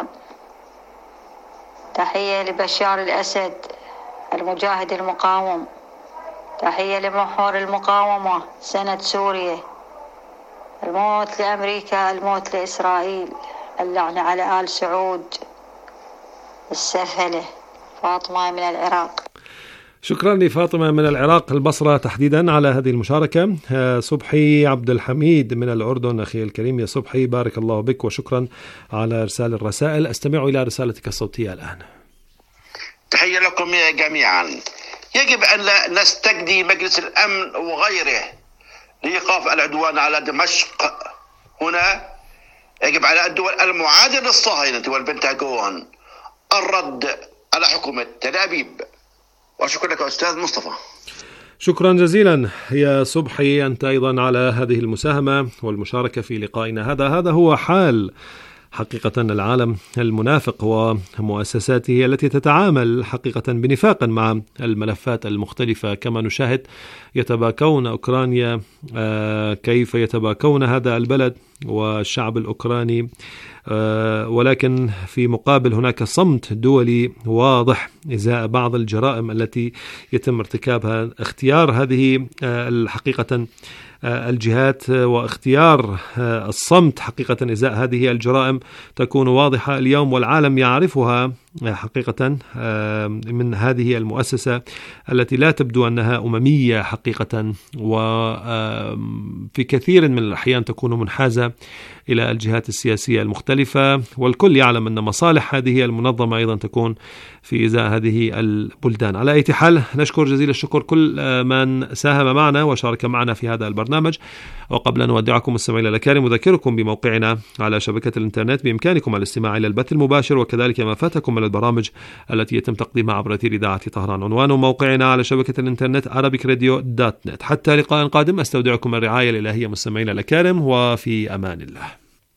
تحية لبشار الأسد المجاهد المقاوم. تحية لمحور المقاومة سند سوريا. الموت لأمريكا، الموت لإسرائيل، اللعنة على آل سعود السفلة. فاطمة من العراق. شكرا لفاطمة من العراق البصرة تحديدا على هذه المشاركة. صبحي عبد الحميد من الأردن، أخي الكريم يا صبحي، بارك الله بك وشكرا على إرسال الرسائل. أستمع إلى رسالتك الصوتية الآن. تحية لكم جميعا. يجب أن لا نستجدي مجلس الأمن وغيره لإيقاف العدوان على دمشق. هنا يجب على الدول المعادية للصهاينة والبنتاغون الرد على حكومة تل أبيب. وشكرا لك أستاذ مصطفى. شكرا جزيلا يا صبحي أنت أيضا على هذه المساهمة والمشاركة في لقائنا هذا. هذا هو حال حقيقة العالم المنافق ومؤسساته التي تتعامل حقيقة بنفاق مع الملفات المختلفة. كما نشاهد يتباكون أوكرانيا، كيف يتباكون هذا البلد والشعب الأوكراني، ولكن في مقابل هناك صمت دولي واضح إزاء بعض الجرائم التي يتم ارتكابها. اختيار هذه الحقيقة الجهات واختيار الصمت حقيقة إزاء هذه الجرائم تكون واضحة اليوم، والعالم يعرفها حقيقة من هذه المؤسسة التي لا تبدو أنها أممية حقيقة، وفي كثير من الأحيان تكون منحازة إلى الجهات السياسية المختلفة، والكل يعلم أن مصالح هذه المنظمة أيضا تكون في إزاء هذه البلدان. على أي حال نشكر جزيل الشكر كل من ساهم معنا وشارك معنا في هذا البرنامج. وقبل أن نودعكم مستمعينا الكرام أذكركم بموقعنا على شبكة الإنترنت، بإمكانكم الاستماع إلى البث المباشر وكذلك ما فاتكم من البرامج التي يتم تقديمها عبر أثير إذاعة طهران. عنوان موقعنا على شبكة الإنترنت arabicradio.net. حتى لقاء قادم أستودعكم الرعاية الإلهية مستمعينا الكرام، وفي أمان الله.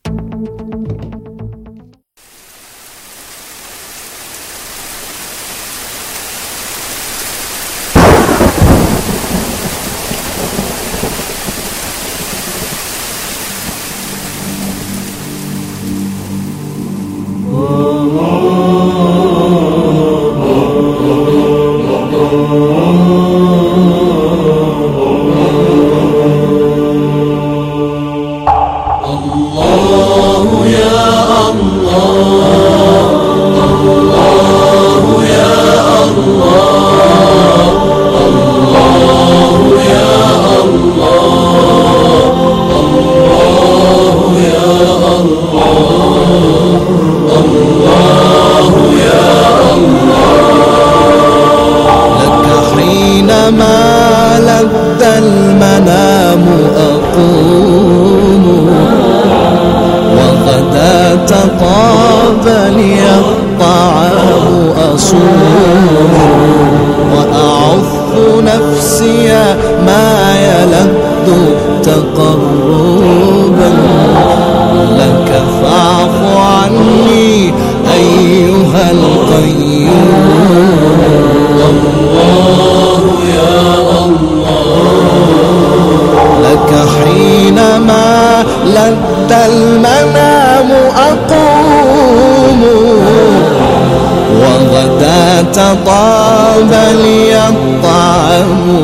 طاب لي الطعام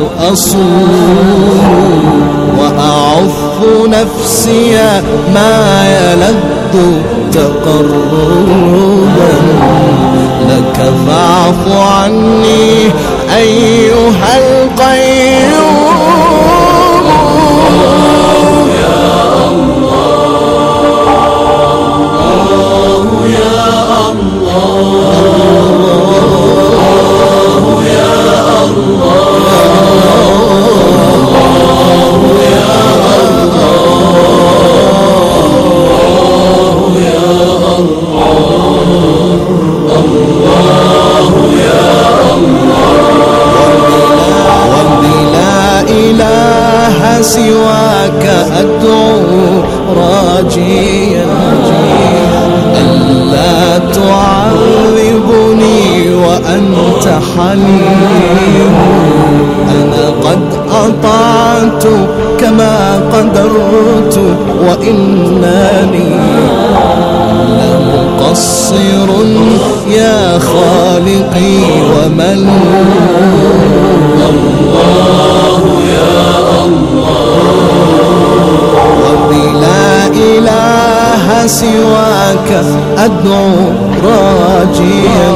أصوم وأعف نفسي ما يلذ تقربا لك فاعف عني أيها القيوم. راجيا ألا تعذبني وأنت حليم. أنا قد أطعت كما قدرت وإنني لمقصر يا خالقي وملوم. الله يا الله وبلا إله سواك أدعو راجيا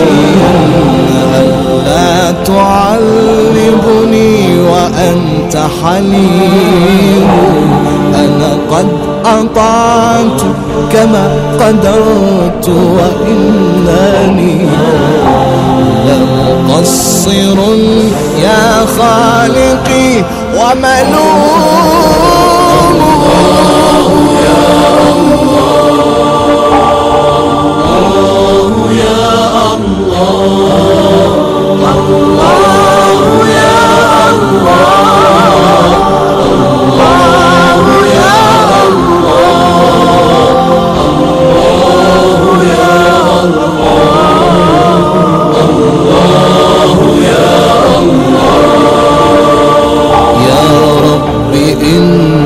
ألا تعذبني وأنت حليم. أنا قد أطعت كما قدرت وإنني لمقصر يا خالقي وملوم. الله يا الله يا الله الله يا الله الله يا الله الله يا الله الله يا الله. يا رب إن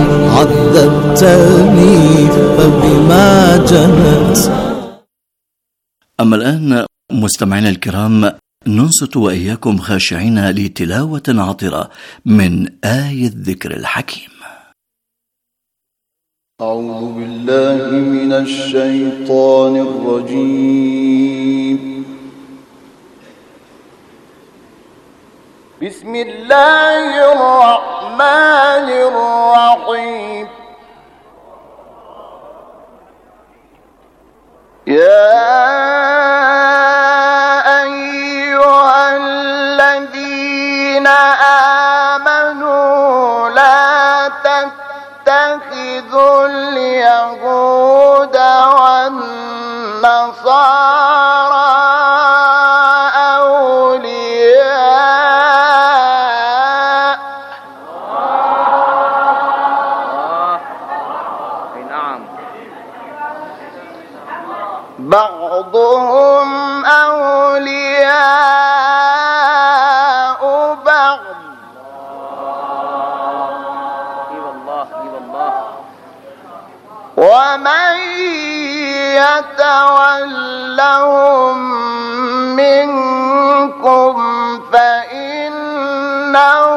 عذبتني فبما جنت. أما الآن مستمعينا الكرام ننصت وإياكم خاشعين لتلاوة عطرة من آية الذكر الحكيم. أعوذ بالله من الشيطان الرجيم. بسم الله الرحمن الرحيم. يا أيها الذين آمنوا لا تتخذوا اليهود والنصارى أولياء. بعضهم أولياء بعض ومن يتولهم منكم فإنه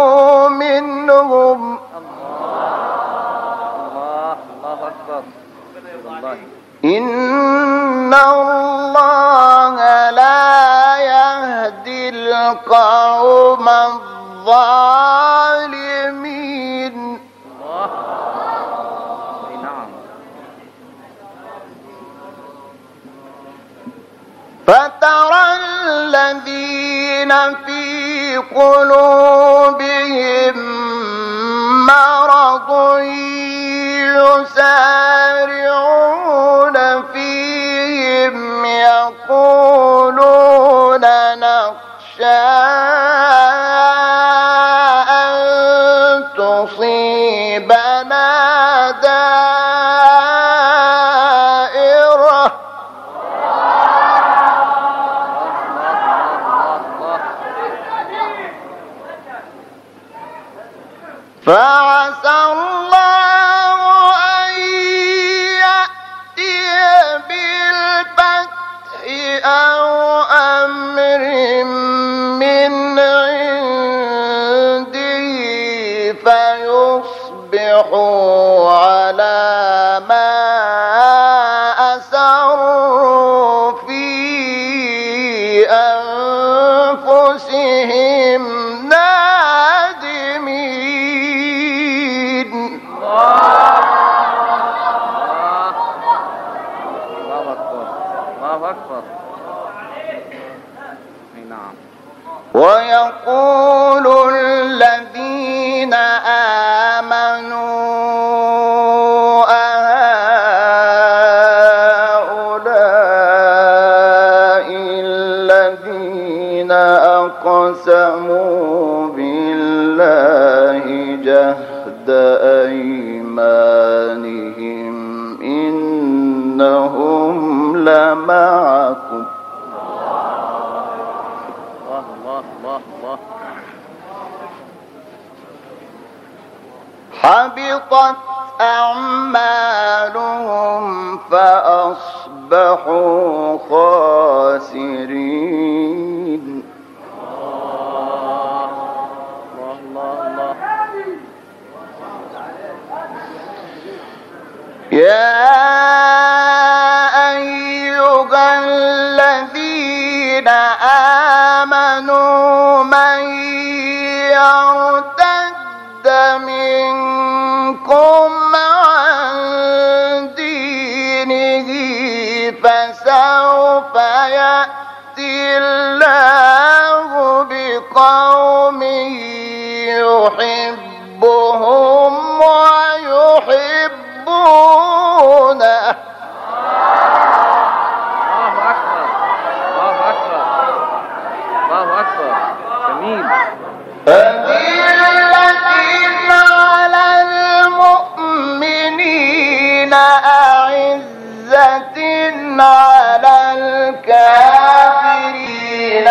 منهم. إن الله لا يهدي القوم الظالمين. فترى الذين في قلوبهم مرض يسارعون فيهم يقولون نخشى أن تصيبنا دائرة فعسى الله أن يأتي بالفتح أو أمر من عنده فيصبحوا على ما أسروا في أنفسهم نادمين. ويقول الذين آمنوا أهؤلاء الذين أقسموا بالله جهد أيمانهم إنهم لمعكم حبطت أعمالهم فأصبحوا خاسرين يا أيها الذين آمنوا من يرتد منكم عن دينه فسوف يأتي الله بقوم يحبهم ويحبونه على المؤمنين أعزة على الكافرين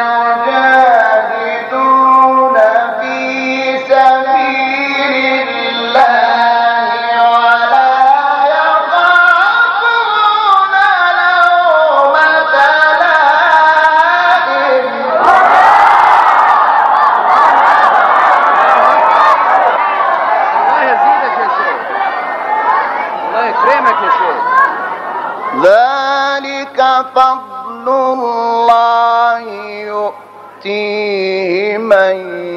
يجاهدون في سبيل الله ولا يخافون لومة لائم ذلك فضل الله يؤتيه من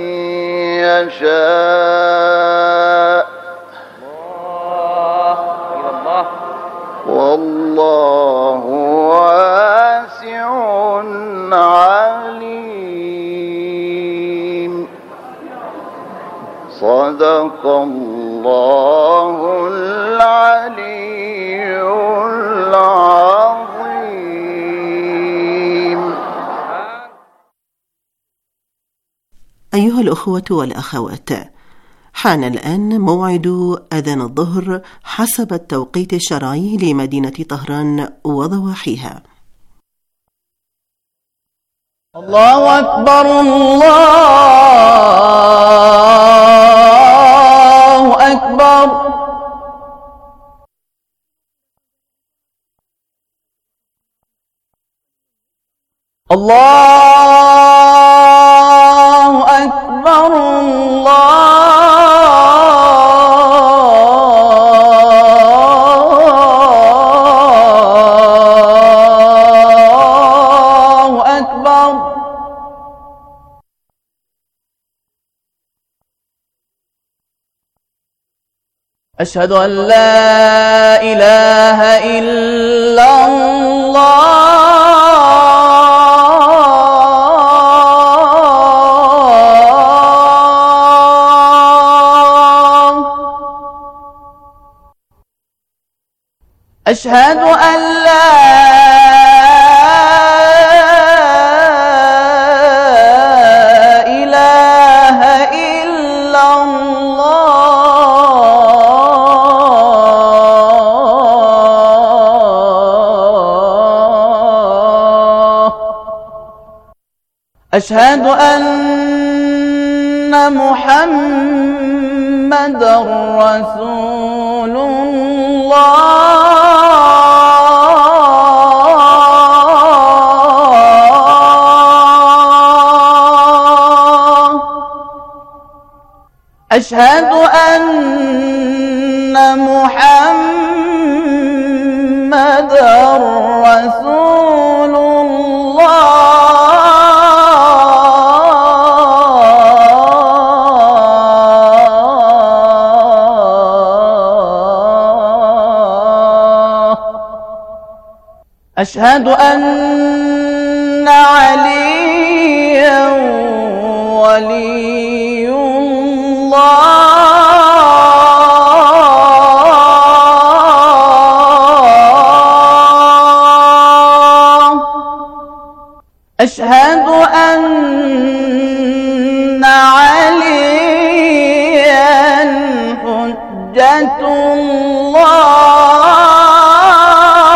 يشاء والله واسع عليم صدق الله العلي العظيم. أيها الأخوة والأخوات، حان الآن موعد أذان الظهر حسب التوقيت الشرعي لمدينة طهران وضواحيها. الله أكبر الله أكبر الله أكبر الله أكبر أشهد أن لا إله إلا الله أشهد أن لا إله إلا الله أشهد أن محمدًا رسول الله أشهد أن محمدًا رسول الله أشهد أن عليا ولي الله أشهد أن عليا حجة الله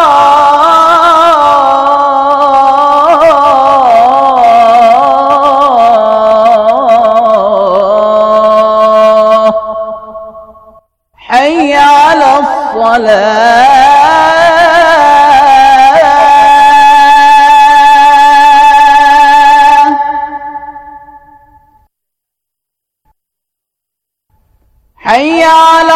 حي على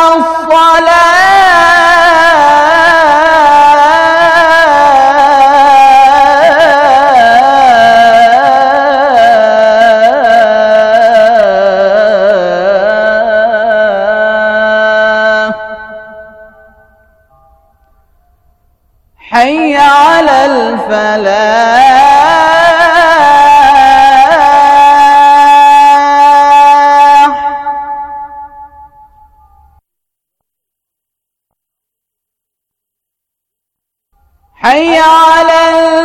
حي على الفلاح حي على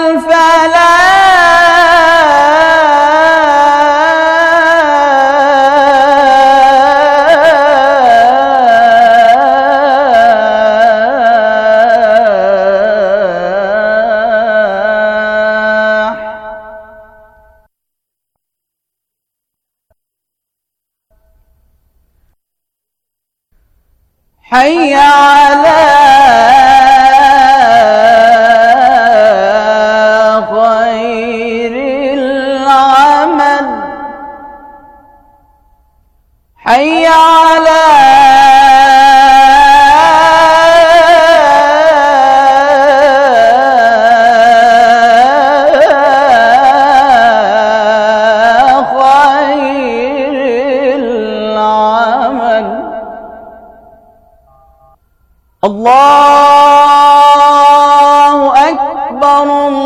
حي على خير العمل حي على الله أكبر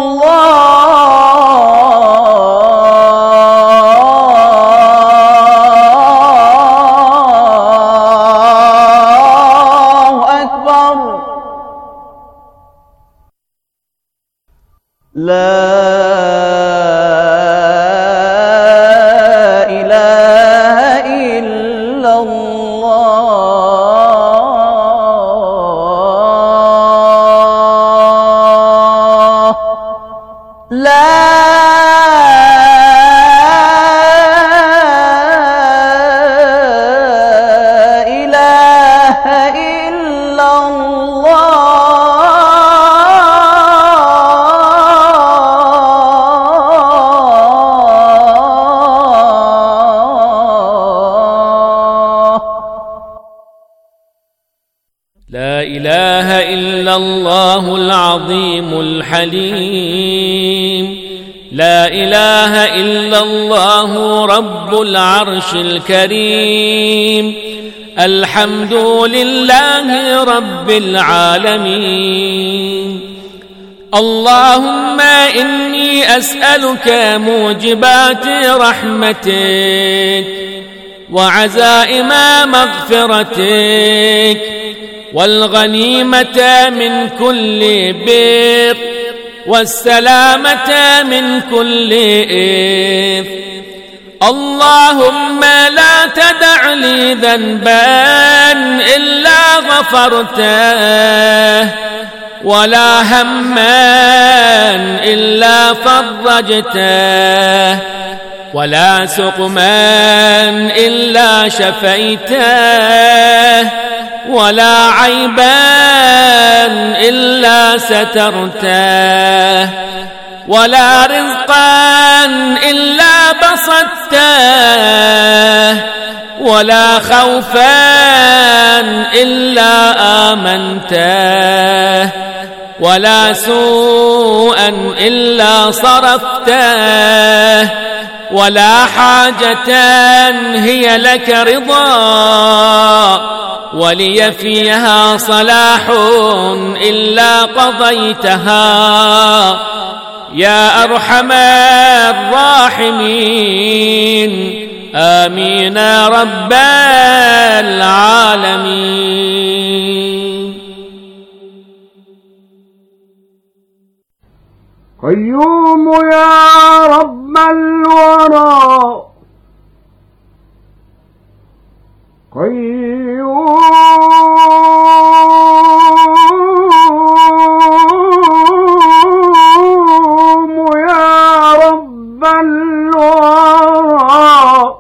الله أكبر لا إله إلا الله لا إله إلا الله لا إله إلا الله العظيم الحليم لا إله إلا الله رب العرش الكريم الحمد لله رب العالمين اللهم إني أسألك موجبات رحمتك وعزائم مغفرتك والغنيمة من كل بر والسلامة من كل إثم اللهم لا تدع لي ذنبا إلا غفرته ولا هما إلا فرجته ولا سقما إلا شفيته ولا عيبا إلا سترته ولا رزقا إلا بسطته ولا خوفا إلا آمنته ولا سوءا إلا صرفته ولا حاجة هي لك رضا ولي فيها صلاح إلا قضيتها يا أرحم الراحمين آمين رب العالمين. قيوم يا رب الورى قيوم يا رب الورى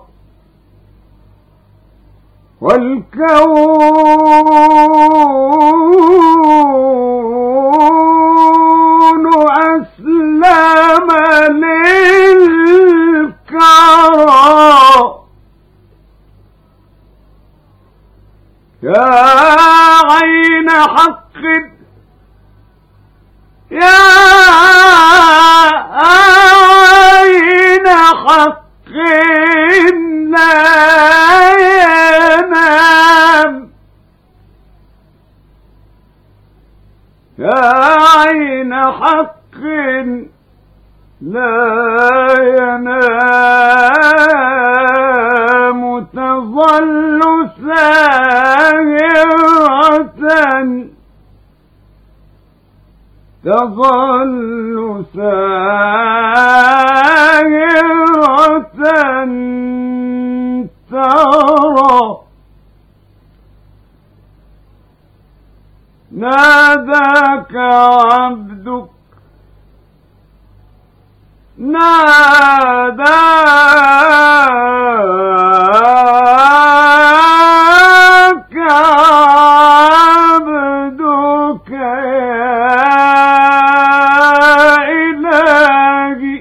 والكون يا عين حق يا عين حق لا ينام يا عين حق لا ينام تظل ساهرة تظل ساهرة ترى ناداك عبدك ناداك عبدك يا إلهي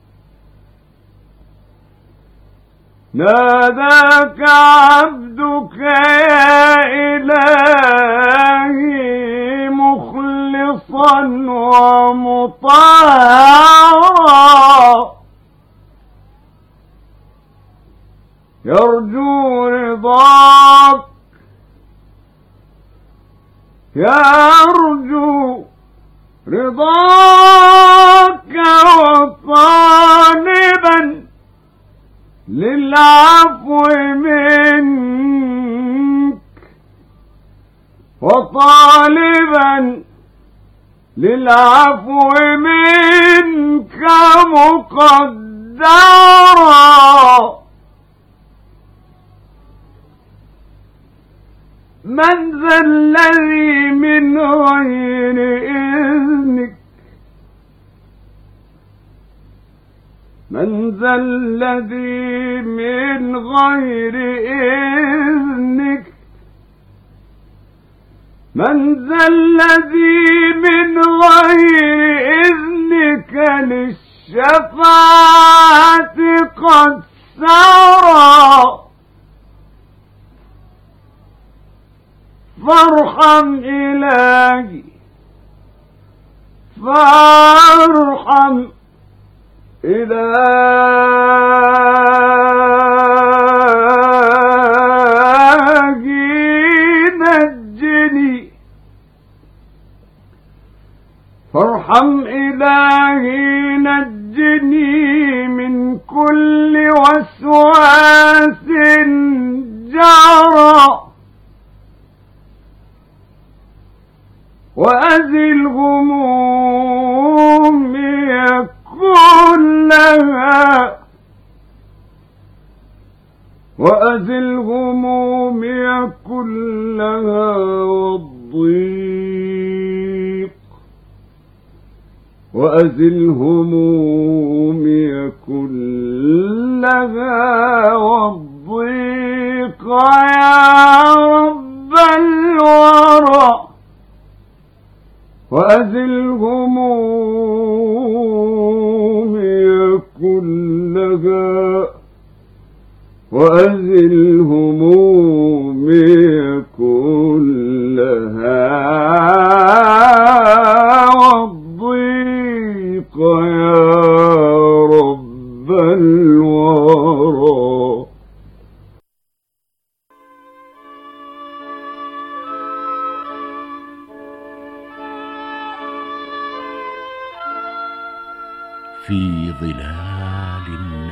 ناداك عبدك يا إلهي مخلصا ومطهرا يرجو رضاك يرجو رضاك وطالبا للعفو منك وطالبا للعفو منك مقدرا من ذا الذي من غير إذنك من ذا الذي من غير إذنك من ذا الذي من غير إذنك للشفاعة قد سرى فارحم إلهي فارحم إلهي نجني فارحم إلهي نجني من كل وسواس جرى وأزل همومي كلها وأزل همومي كلها والضيق وأزل همومي كلها والضيق يا رب الورى وأزل همومي كلها وأزل همومي كلها والضيق يا رب الورى في ظلال